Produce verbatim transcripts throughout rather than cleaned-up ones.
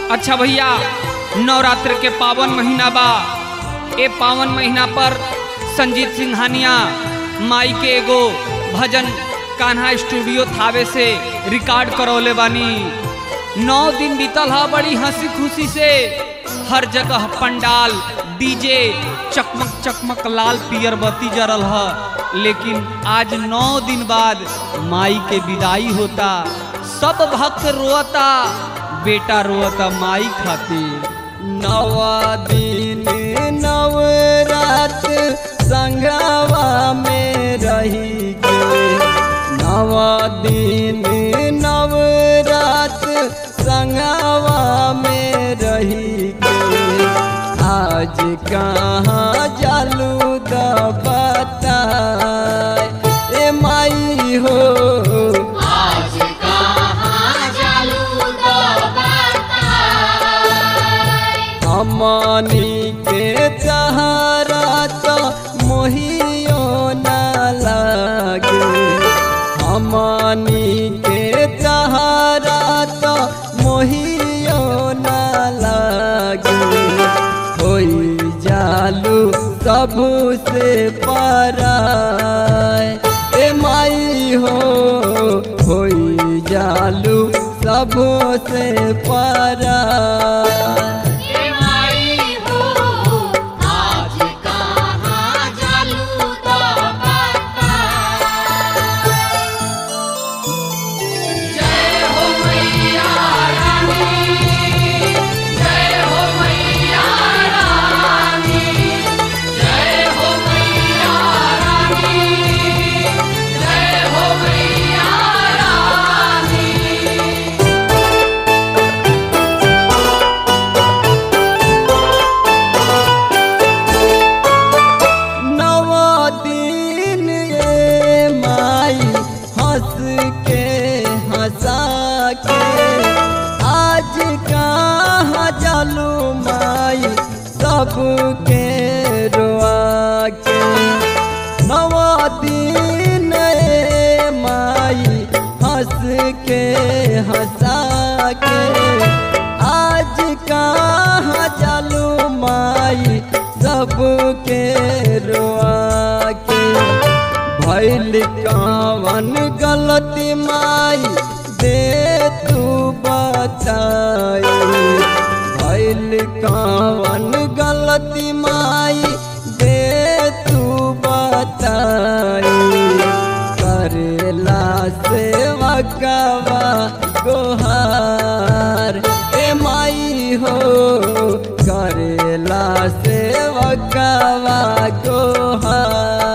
अच्छा भैया, नवरात्र के पावन महीना बा। ए पावन महीना पर संजीत सिंघानिया माई के एगो भजन कान्हा स्टूडियो थावे से रिकॉर्ड करौले बानी। नौ दिन बीतल हा बड़ी हंसी खुशी से, हर जगह पंडाल डीजे चकमक चकमक लाल पियर बत्ती जरल हा। लेकिन आज नौ दिन बाद माई के विदाई होता। सब भक्त रोता, बेटा रोता माई खातिर। नवा दिन नवरात संगवा में रही के, नवा दिन नवरात संगवा में रही के। आज कहाँ जालू द बताए ए माई हो, आज कहाँ जालू द बताए। अमानी के सहारा तो मोहियो न लागे, अमानी के सहारा तो मोहियो न लागे। होई जालू सबू से पराए ए माई हो, होई जालू सबू से पराए। आज कहाँ जालू माई सबके रोआ के। नवा दिन माई हंस के हंसा के। आज कहाँ जालू माई सबके रोआ के। भइल कवन गलती माई दे तू बताई, भइल कवन गलती माई दे तू बताई। करेला सेवा कवा गोहार ए माई हो, करेला सेवा कवा गोहार।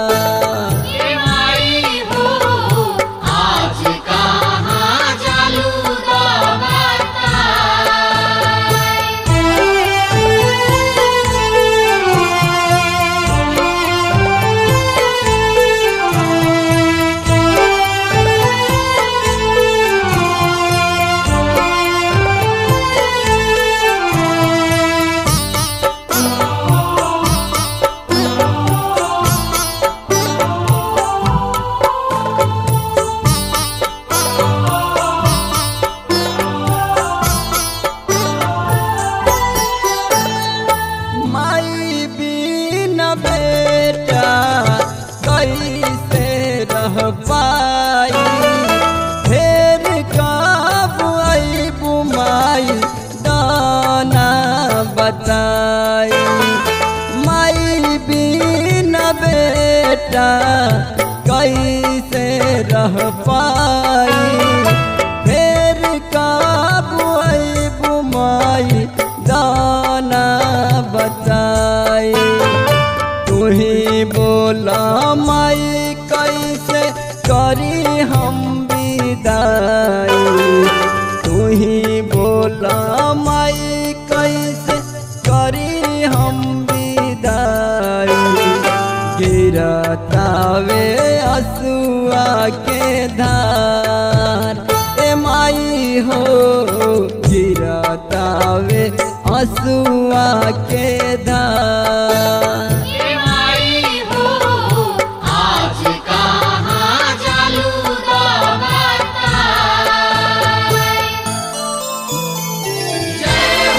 बेटा कैसे रह पाई, फेर कब अइबू माई दाना बताई। माई बिना बेटा कैसे रह पाई, फेर कब अइबू माई दाना बताई। तुही बोला माई कैसे करी हम विदाई, तुही बोला माई कैसे करी हम विदाई। गिरतावे असुआ के धार ए माई हो, गिरतावे असुआ के धार। जय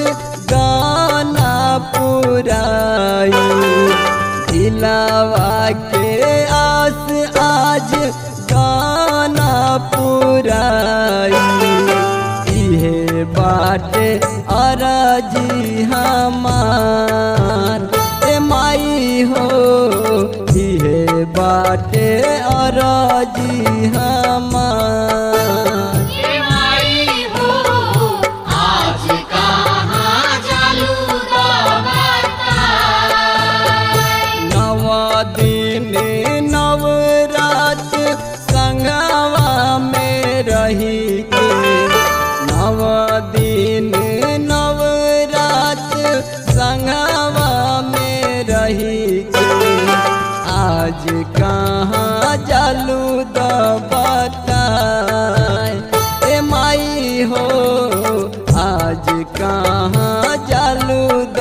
गाना पुराई दिलावा के आस आज गाना पुराई इहे बाटे अरजी हमार ए माई हो इहे बाटे अरजी हमार हे माई हो आज कहाँ जालू दा बताई नव दिन नव रात संगवा में रही के नव दिन नव रात संगवा में रही के आज कहाँ जालू द बताए ए माई हो आज कहाँ जालू द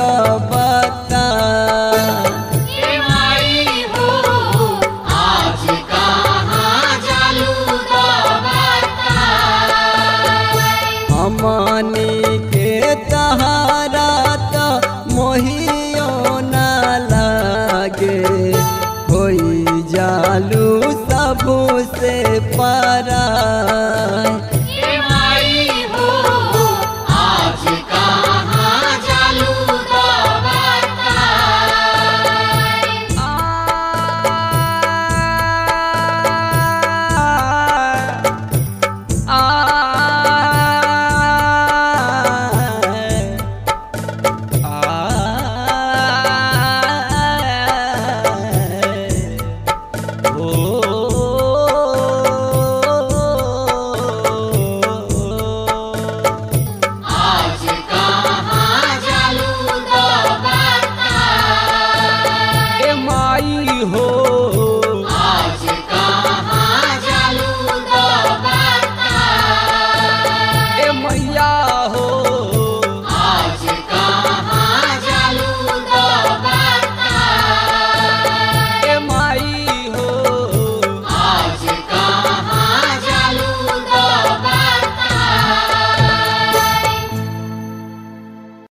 बताए हे माई हो आज कहाँ जालू दा बताई हमनी के तहारा त मोहियो न लागे होई जालू सबू से परा